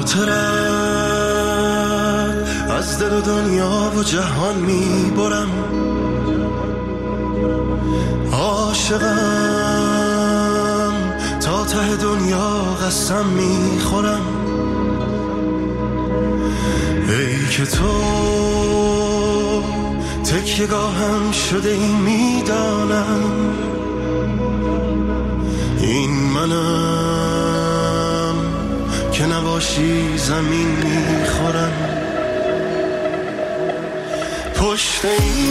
خاطرت از دل و دنیا و جهان میبرم، عاشقم تا ته دنیا قسم میخورم. ای که تو تکیه‌گاهم شده این میدانم، این منم که نباشی زمین میخورم. پشت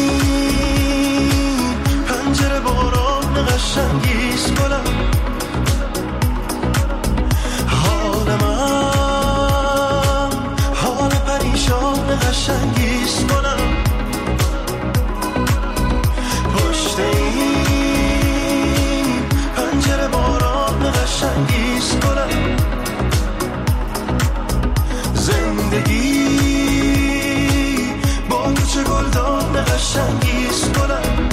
این پنجره باران قشنگیست گلم، حال من حال پریشان قشنگیست گلم. پشت این پنجره باران قشنگیست گلم. زندگی با تو چه گلدان قشنگیست گلم.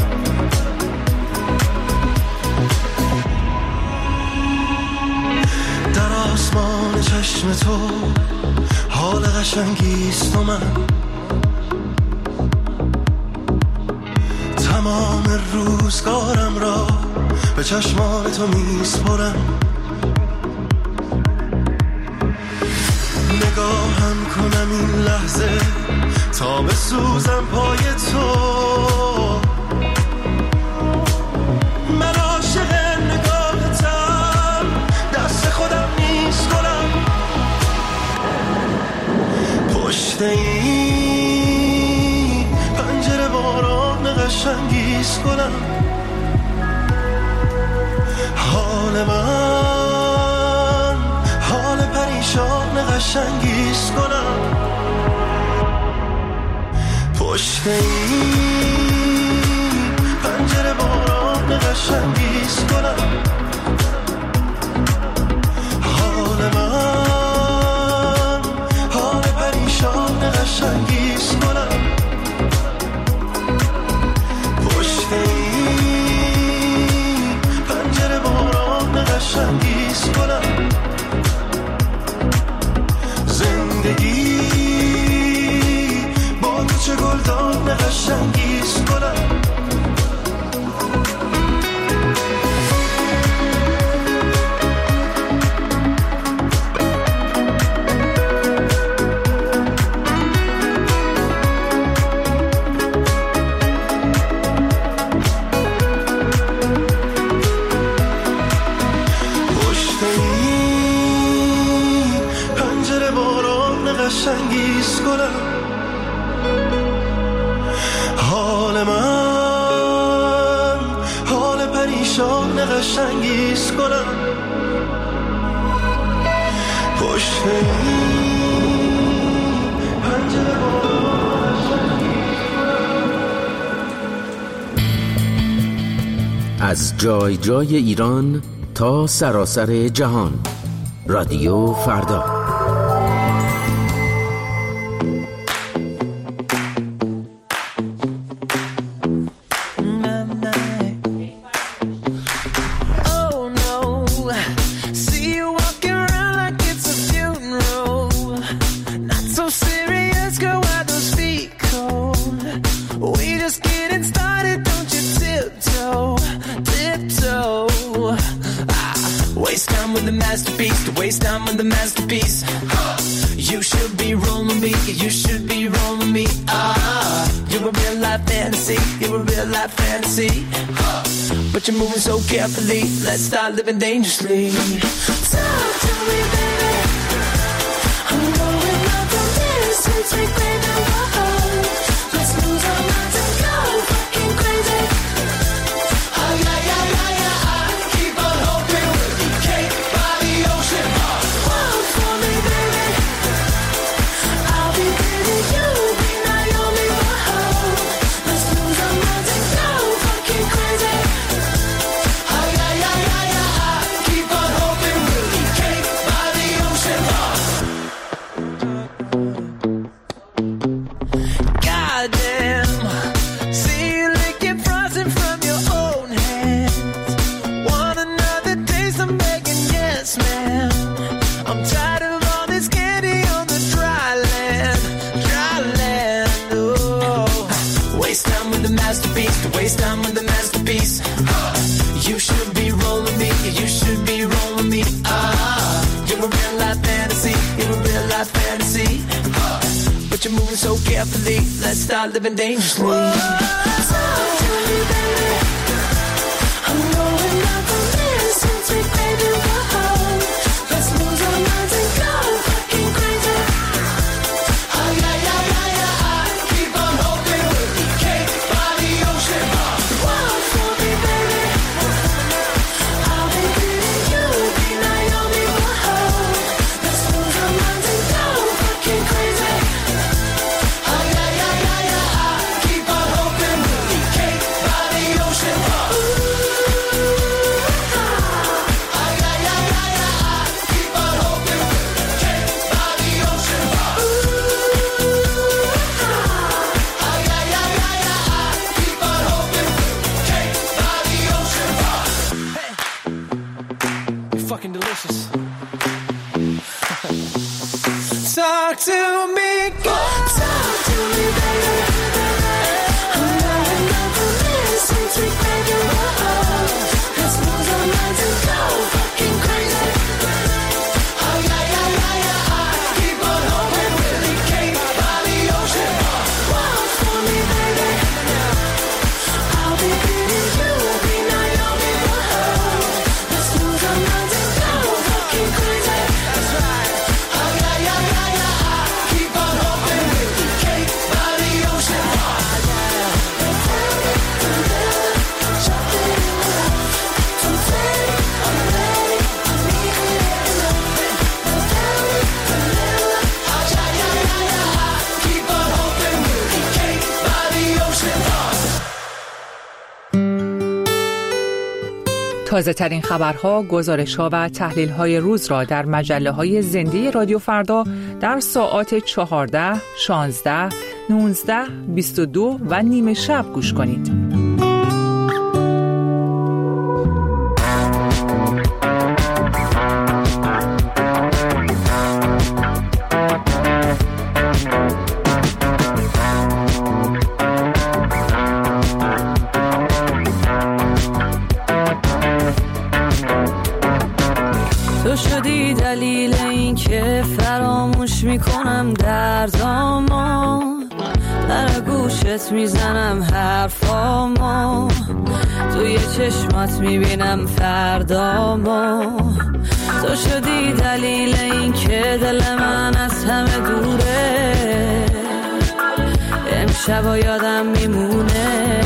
در آسمان چشم تو حال قشنگیست و من تمام روزگارم را به چشمان تو میسپرم. نگاهم کنم این لحظه تا بسوزم پای تو، من عاشق نگاهتم، دست خودم نیست گلم. پشت این پنجره باران قشنگیست گلم، حال من حال پریشان قشنگیست گلم. پشت این پنجره باران قشنگیست گلم، حال من حال پریشان قشنگیست گلم. پشت این پنجره باران قشنگیست گلم. زندگی با تو چه گلدان قشنگیست گلم. قشنگیست گلم، حال من حال پریشان قشنگیست گلم. پشت این پنجره باران قشنگیست گلم. از جای جای ایران تا سراسر جهان، رادیو فردا. Waste time with the masterpiece. You should be rolling me. You should be rolling me. You're a real life fantasy. You're a real life fantasy. But you're moving so carefully. Let's start living dangerously. Talk to me, baby. I'm going up on this. Let's make baby love. Let's lose our minds and go fucking crazy. Oh yeah, yeah, yeah, yeah. I keep on hoping we'll be cake by the ocean. Walk for me, baby. I'll be baby, you'll be Naomi. Whoa. Let's lose our minds and go fucking crazy. Oh yeah, yeah, yeah, yeah. I keep on hoping we'll be cake by the ocean. Face down with the masterpiece. You should be rolling me. You should be rolling me. You're a real life fantasy. You're a real life fantasy. But you're moving so carefully. Let's start living dangerously. Talk to me, baby. I'm going out the list and take baby, whoa. Let's lose our minds and go fucking crazy. Oh yeah, yeah, yeah, yeah. Keep on hoping we'll be cake by the ocean. Walk for me, baby. I'll be beating you, be Naomi, whoa. Let's lose our minds and go fucking crazy. Oh yeah, yeah, yeah, yeah. Keep on hoping we'll be cake by the ocean. Oh yeah, yeah, yeah, yeah. Keep on hoping we'll be cake by the ocean. Oh yeah, yeah, yeah, yeah. Keep on hoping we'll be cake by the ocean. You're fucking delicious. Talk to me, Talk to me, baby. I'm going out the list and take baby, whoa. Let's lose our minds and go fucking crazy. oh yeah, yeah, yeah, yeah. Keep on hoping we'll be cake by the ocean. Walk for me, baby. I'll be beating you, be Naomi, whoa. Let's lose our minds and go fucking crazy. Oh yeah, yeah, yeah, yeah. Keep on hoping we'll be cake by the ocean. Keep on hoping we'll be cake by the ocean. تازه ترین خبرها، گزارش‌ها و تحلیل‌های روز را در مجله‌های زنده رادیو فردا در ساعات 14، 16، 19، 22 و نیمه شب گوش کنید. تو شدی دلیل این که فراموش میکنم دردامو، در گوشت میزنم حرفامو، توی چشمات میبینم فردامو. تو شدی دلیل این که دل من از همه دوره، امشب یادم میمونه.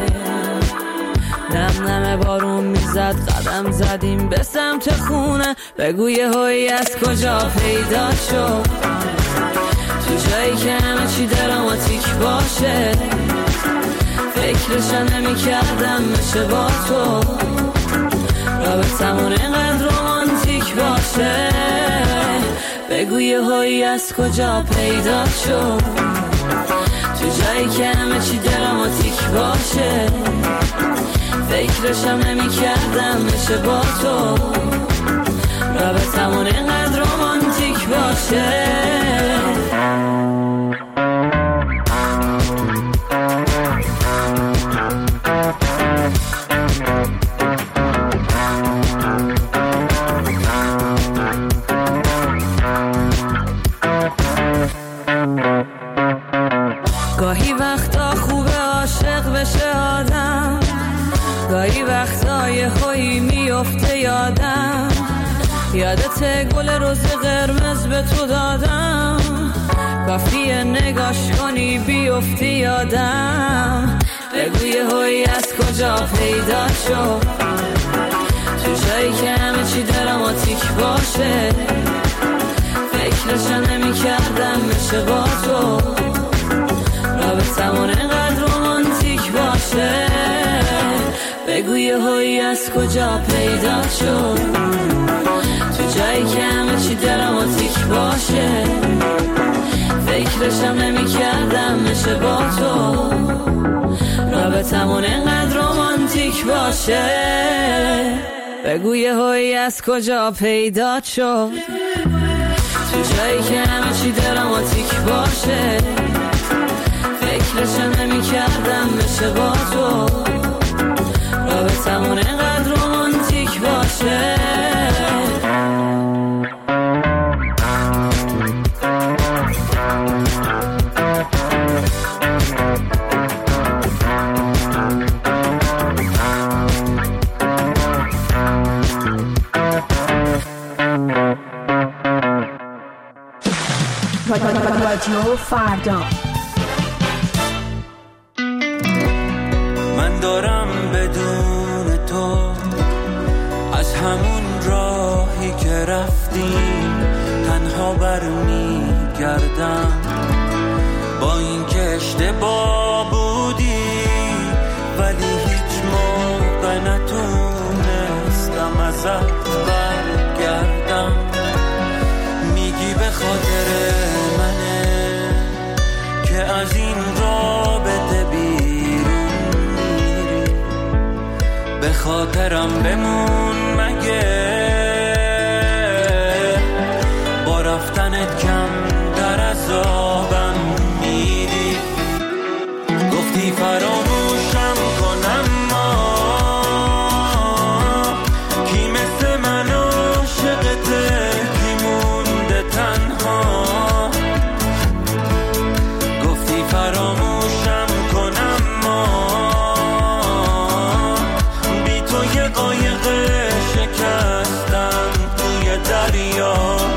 نم نم بارون میزد، قدم زدیم به سمت خونه. بگو یهویی از کجا پیدا شد، تو جایی که همه چی دراماتیک باشه. فکرش نمی کردم میشه با تو رابطمون اینقدر رومانتیک باشه. بگو یهویی از کجا پیدا شد، تو جایی که همه چی دراماتیک باشه. فکرشم نمی کردم میشه با تو رابطمون اینقدر رومانتیک باشه. گاهی وقتا خوبه عاشق بشه آدم، گاهی وقتا یه خویی میفته یادم. یادت گل روز قرمز به تو دادم، کافیه نگاش کنی بیفتی یادم. بگو یهویی از کجا پیدا شد، تو جایی که همه چی دراماتیک باشه. فکرشم نمی کردم میشه با تو رابطمون اینقدر رومانتیک باشه. بگو یهویی از کجا پیدا شد، تو جایی که همه چی دراماتیک باشه. فکرشم نمی کردم میشه با تو رابطمون اینقدر رومانتیک باشه. بگو یهویی از کجا پیدا شد، تو جایی که همه چی دراماتیک باشه. فکرشم نمی کردم میشه با تو رادیو فردا. من دارم بدون تو از همون راهی که رفتیم تنها برمیگردم، با این که اشتباه بودی ولی هیچ موقع نتونستم ازت برگردم. میگی به خاطر منه که از این رابطه بیرون میری، به خاطرم بمون مگه با رفتنت کم در عذابم میری. گفتی فراموشم کنم ما کی مثل من عاشقته کی مونده تنها. گفتی فراموشم کنم ما بی تو یه قایق شکستم توی دریا،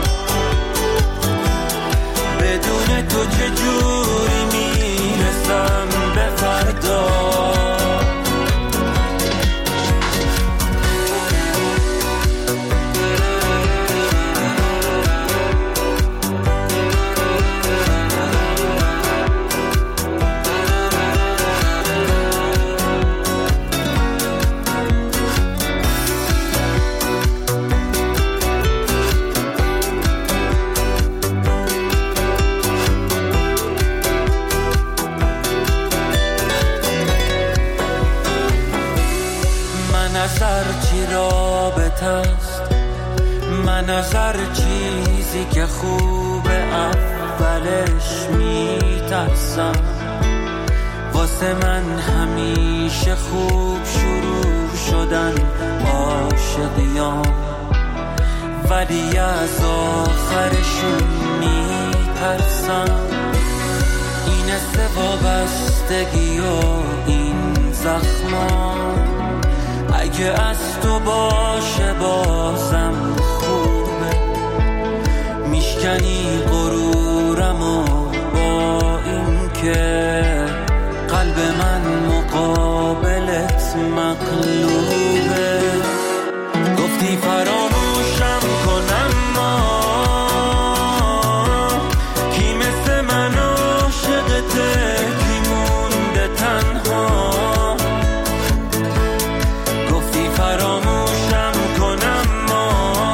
بدون تو چجوری میرسم به فردا. من از هر چیزی که خوبه اولش میترسم، واسه من همیشه خوب شروع شدن عاشقیام، ولی از آخرشون میترسم. این وابستگی و این زخما اگه از تو باشه بازم خوبه، میشکنی غرورمو با این که قلب من مقابلت مغلوبه. گفتی فراموشم کنم ما کی مثل من عاشقته کی مونده تنها. گفتی فراموشم کنم ما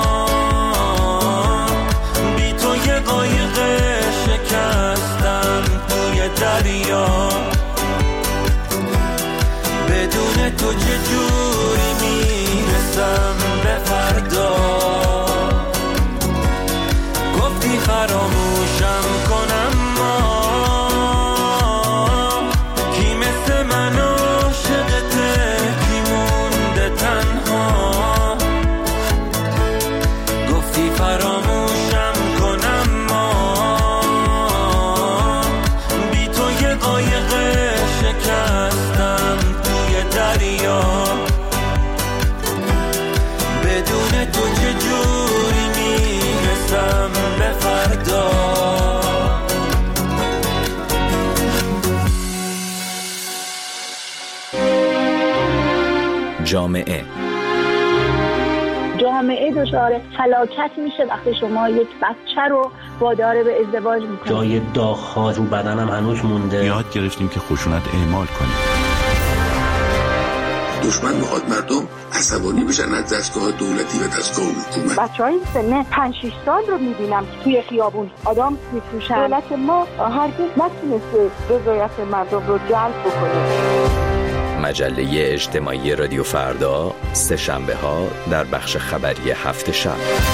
بی تو یه قایق شکستم توی دریا، بدون تو چجوری میرسم به فردا. گفتی فراموشم کنم ما کی مثل من عاشقته کی مونده تنها. گفتی فراموشم کنم ما بی تو یه قایق شکستم توی دریا، بدون تو چجوری میرسم به فردا. جامعه دچار فلاکت میشه وقتی شما یک بچه رو وادار به ازدواج میکنید. جای داغ‌ها رو بدنم هنوز مونده. یاد گرفتیم که خشونت اعمال کنیم. دشمن میخواد مردم عصبانی بشن از دستگاه دولتی و دستگاه حکومت. بچه‌های سن 5-6 سال رو میبینم که توی خیابون آدم میفروشن. دولت ما هرگز نتونسته رضایت مردم رو جلب بکنه. مجله اجتماعی رادیو فردا، سه شنبه ها در بخش خبری هفت شب.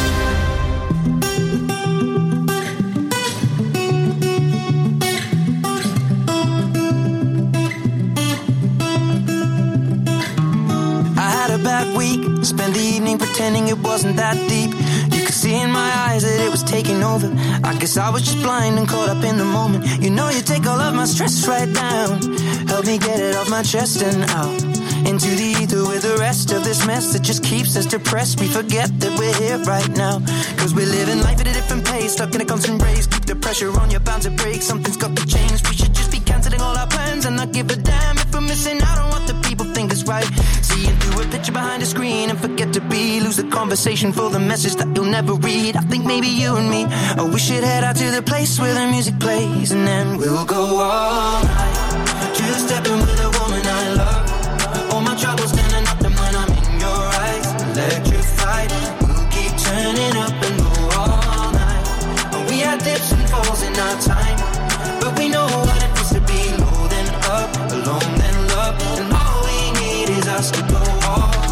I had a bad week, spent the evening pretending it wasn't that deep. You could see in my eyes that it was taking over. I guess I was just blind and caught up in the moment. You know you take all of my stress right down, help me get it off my chest and out into the ether with the rest of this mess that just keeps us depressed. We forget that we're here right now, 'cause we're living life at a different different pace, stuck in a constant race. Keep the pressure on, you're bound to break. Something's got to change. We should just be cancelling all our plans and not give a damn if we're missing out on what the people think is right. Seeing through a picture behind a screen and forget to be. Lose the conversation for the message that you'll never read. I think maybe you and me, oh, we should head out to the place where the music plays, and then we'll go all night. Just stepping with a woman I love. All my troubles standing up and when I'm in your eyes. Electrified, we'll keep turning up and go all night. We had dips and falls in our time, but we know what it feels to be low then up, alone then love, and all we need is us to go all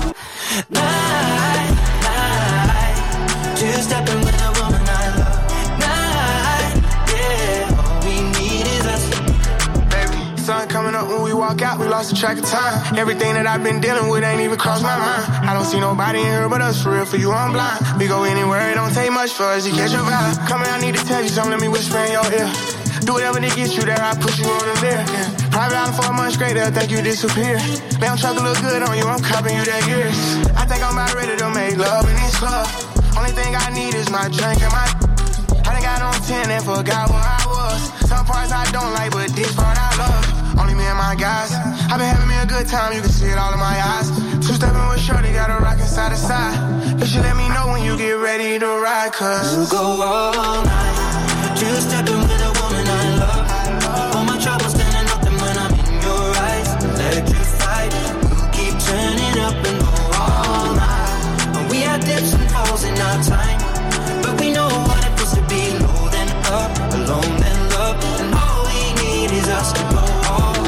night, night. Just stepping with a woman I love. Night, yeah, all we need is us. Baby, sun coming up when we walk out, we lost the track of time. Everything that I've been dealing with ain't even crossed my mind. I don't see nobody in here but us, for real, for you I'm blind. We go anywhere, it don't take much for us to catch your vibe. Come here, I need to tell you something, let me whisper in your ear. Do whatever to get you there, I put you on the lyric. Private island for a month straight, they'll think you disappear. Damn truck look good on you, I'm copping you that years. I think I'm about ready to make love in this club. Only thing I need is my drink and my I done got on 10 and forgot where I was. Some parts I don't like, but this part I love. Only me and my guys. I've been having me a good time, you can see it all in my eyes. Two-stepping with shorty, got a rockin' side to side. You should let me know when you get ready to ride, cause we'll go all night. Just stepping with a woman I love. All my troubles standing up and when I'm in your eyes. Electrified, we'll keep turning up and go all night. We had dips and falls in our time, but we know what it feels to be low then up, alone then love, and all we need is us to go all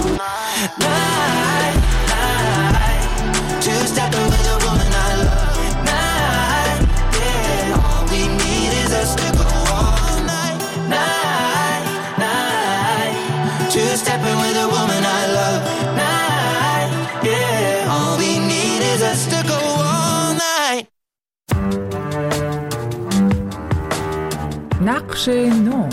night, night. Just stepping with a woman I love. Night, yeah, all we need is us to go all night, night, night. Just stepping with a woman I love. Night, yeah, all we need is us to go all night. نقش نو.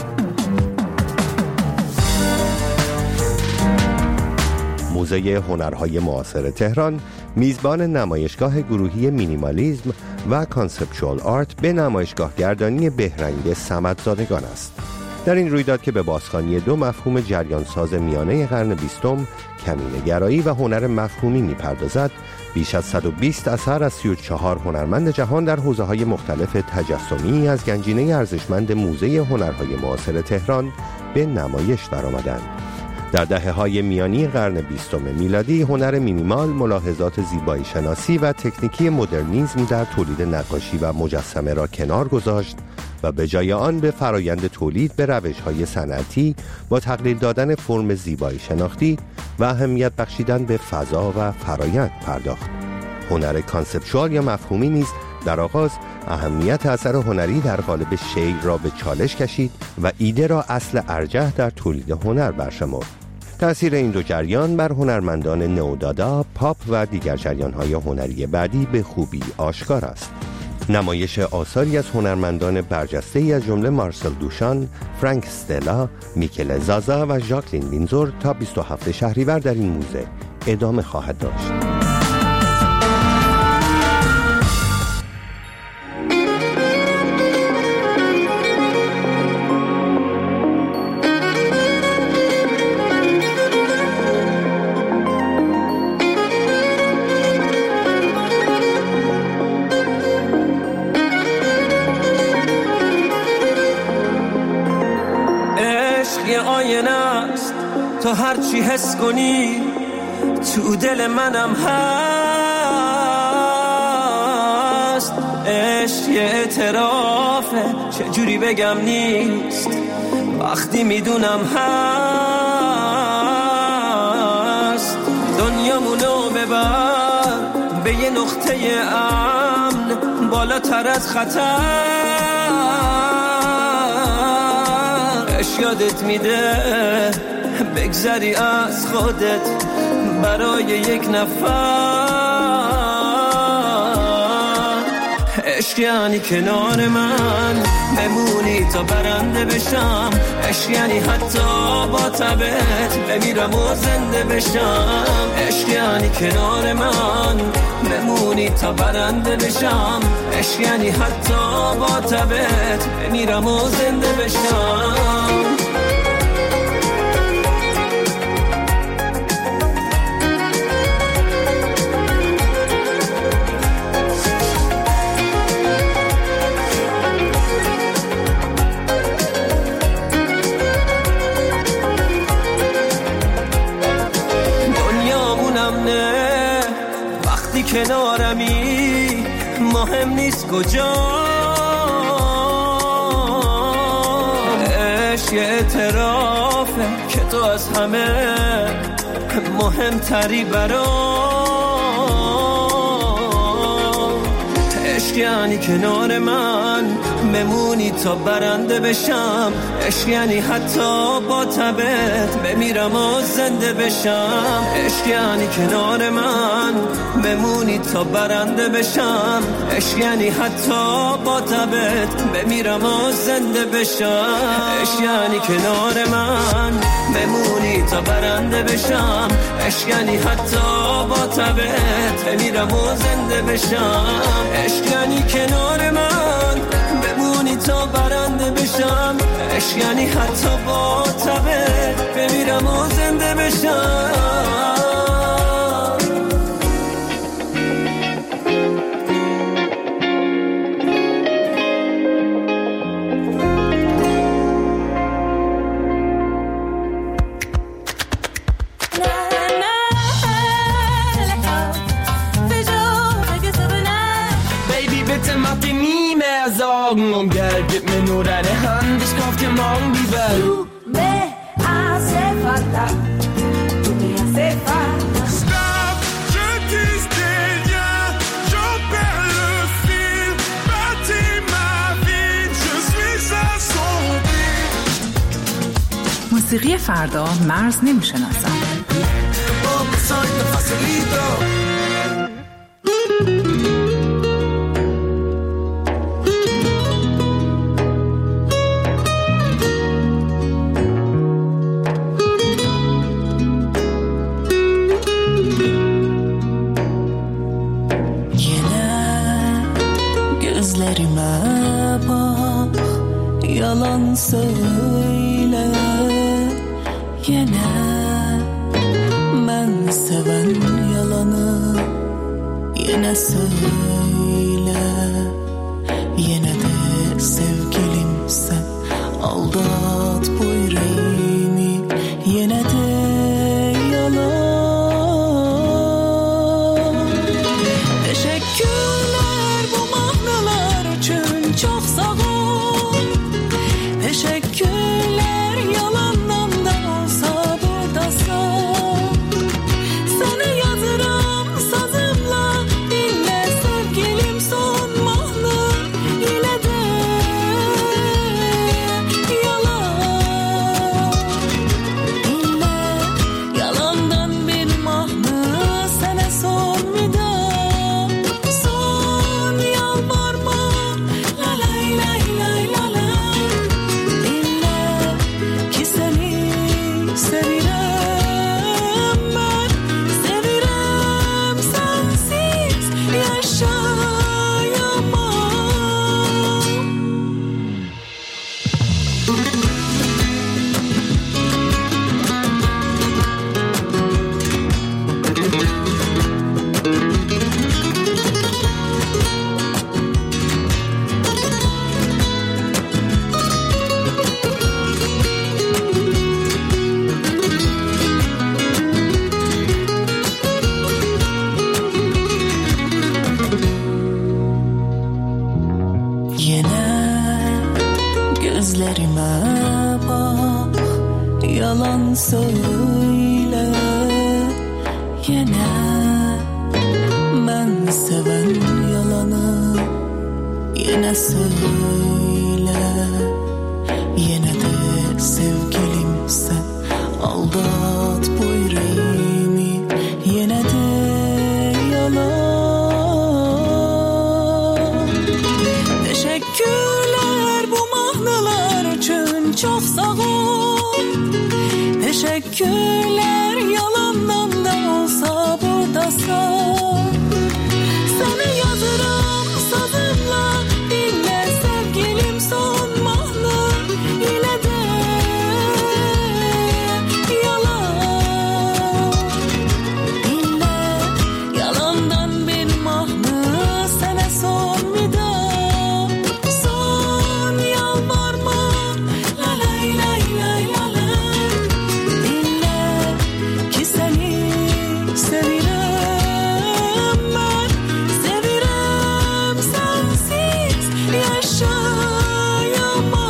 موزه هنرهای معاصر تهران میزبان نمایشگاه گروهی مینیمالیسم و کانسپچوال آرت به نمایشگاه گردانی بهرنگ صمدزادگان است. در این رویداد که به بازخوانی دو مفهوم جریانساز میانه قرن 20، کمینه‌گرایی و هنر مفهومی می‌پردازد، بیش از 120 اثر از 34 هنرمند جهان در حوزه‌های مختلف تجسمی از گنجینه ارزشمند موزه هنرهای معاصر تهران به نمایش درآمدند. در دهه‌های میانی قرن 20 میلادی هنر مینیمال ملاحظات زیبایی شناسی و تکنیکی مدرنیسم در تولید نقاشی و مجسمه را کنار گذاشت و به جای آن به فرایند تولید به روش‌های صنعتی با تقلیل دادن فرم زیبایی شناختی و اهمیت بخشیدن به فضا و فرایند پرداخت. هنر کانسپچوال یا مفهومی نیز در آغاز اهمیت اثر هنری در قالب شیء را به چالش کشید و ایده را اصل ارجح در تولید هنر برشمرد. تأثیر این دو جریان بر هنرمندان نئودادا، پاپ و دیگر جریان‌های هنری بعدی به خوبی آشکار است. نمایش آثاری از هنرمندان برجسته‌ای از جمله مارسل دوشان، فرانک استلا، میکل زازا و ژاکلین وینزور تا 27 شهریور در این موزه ادامه خواهد داشت. تو هرچی حس کنی تو دل منم هست. عشق یه اعترافه چجوری بگم نیست وقتی میدونم هست. دنیامونو ببر به یه نقطه امن بالاتر از خطر. عشق یادت میده بگذری از خودت برای یک نفر. عشق یعنی کنار من بمونی تا برنده بشم، عشق یعنی حتی با تبت بمیرم و زنده بشم، عشق یعنی کنار من بمونی تا برنده بشم، عشق یعنی حتی با تبت بمیرم و زنده بشم. کنارمی مهم نیست کجا، عشق یه اعترافه که تو از همه مهمتری برام، عشق یعنی کنار من بمونی تا برنده بشم، عشق یعنی حتی با تبت بمیرم و زنده بشم، عشق یعنی کنار من بمونی تا برنده بشم، عشق یعنی حتی با تبت بمیرم و زنده بشم، عشق یعنی کنار من بمونی تا برنده بشم، عشق یعنی حتی با تبت بمیرم و زنده بشم، عشق یعنی کنار من بمونی تا برنده بشم، عشق یعنی حتی با تبت بمیرم و زنده بشم. Und Geld, gib mir nur deine Hand, ich kauf dir morgen die Welt. Tu me hace falta, tu me hace falta. Stop, je tisse des liens, j'en perds le fil, bâtis ma vie, je suis assombri. موسیقی فردا مرز نمیشناسد. Yalan söyle yine, ben seven yalanı yine söyle, yine de sevgilim sen aldat bu yüreğimi, yine de yalan. Teşekkürler bu mahnalar için, çok sağ ol. Teşekkürler yalandan da olsa buradasın. Sana yazırım sazımla, dinle sevgilim son mahna, yine de yalan. Dinle yalandan bir mahna, sana son vida, son yalvarma, la lay lay lay la la. Sevirem ben, sevirem sensiz yaşayamam. Gözlerime bak, yalan söyle yine, ben seven yalanı yine söyle, yine de sevgilim sen aldat bu yüreğimi, yine de yalan. Teşekkürler yalandan da olsa buradasın. Sana yazırım sazımla, dinle sevgilim son mahnı. Yine de yalan, dinle yalandan bir mahnı. Sana son vida, son yalvarma. La lay lay lay la lay. Dinle ki seni sevirim ben, sevirim sensiz yaşayamam.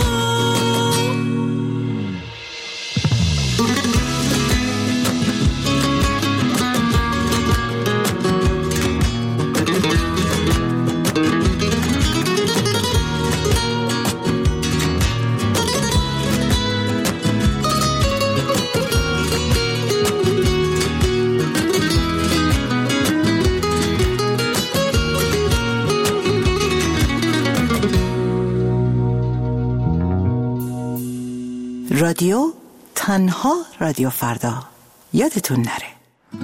رادیو تنها رادیو فردا، یادتون نره.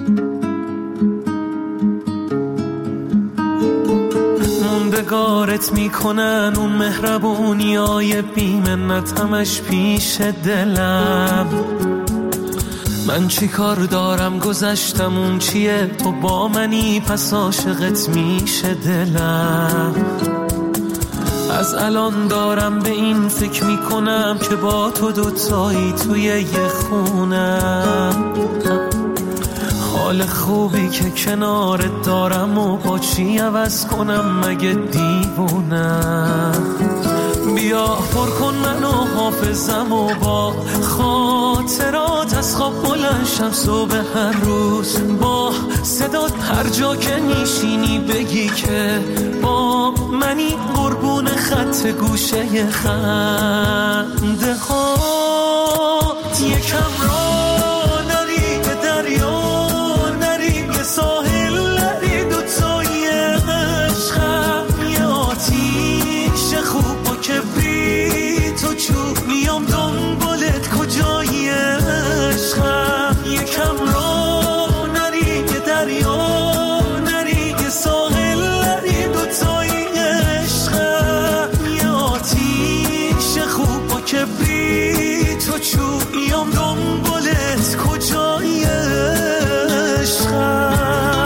موندگارت میکنن اون مهربونیای بی‌منت همش پیش دلم. من چی کار دارم گذشتم اون چیه، تو با منی پس عاشقت میشه دلم. از الان دارم به این فکر میکنم که با تو دوتایی توی یه خونم. حال خوبی که کنارت دارم و با چی عوض کنم مگه دیوونم. بیا پر کن منو حافظم و با خاطرات از خواب بلند شم صبح هر روز. با صدات هر جا که میشینی بگی که با منی، قربون خط گوشه خنده هات. یکم را نری به دریا، نری به ساحل، نری دوتای عشقم. یه آتیش خوب و کبریت و چوب میام دنبالت کجای عشقم. یکم را نری به دریا، نری به ساحل، نری دوتای عشقم. یه آتیش خوب و کبریت و چوب میام دنبالت کجای عشقم.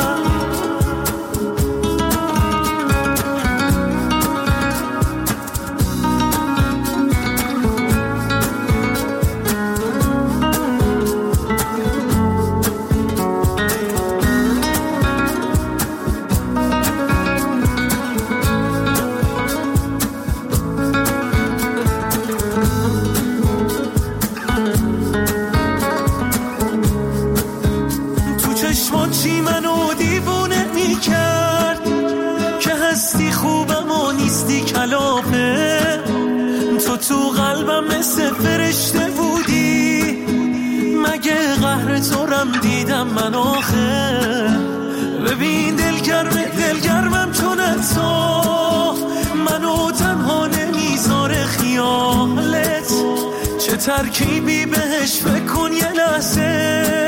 تو چشمات چی منو دیوونه میکرد که هستی خوبم و نیستی کلافه. تو قلبم مثل فرشته بودی، مگه قهر تو رم دیدم من آخه. ببین دلگرمم چون تو منو تنها نمیذاره خیالت. چه ترکیبی بهش فکر کن یه لحظه،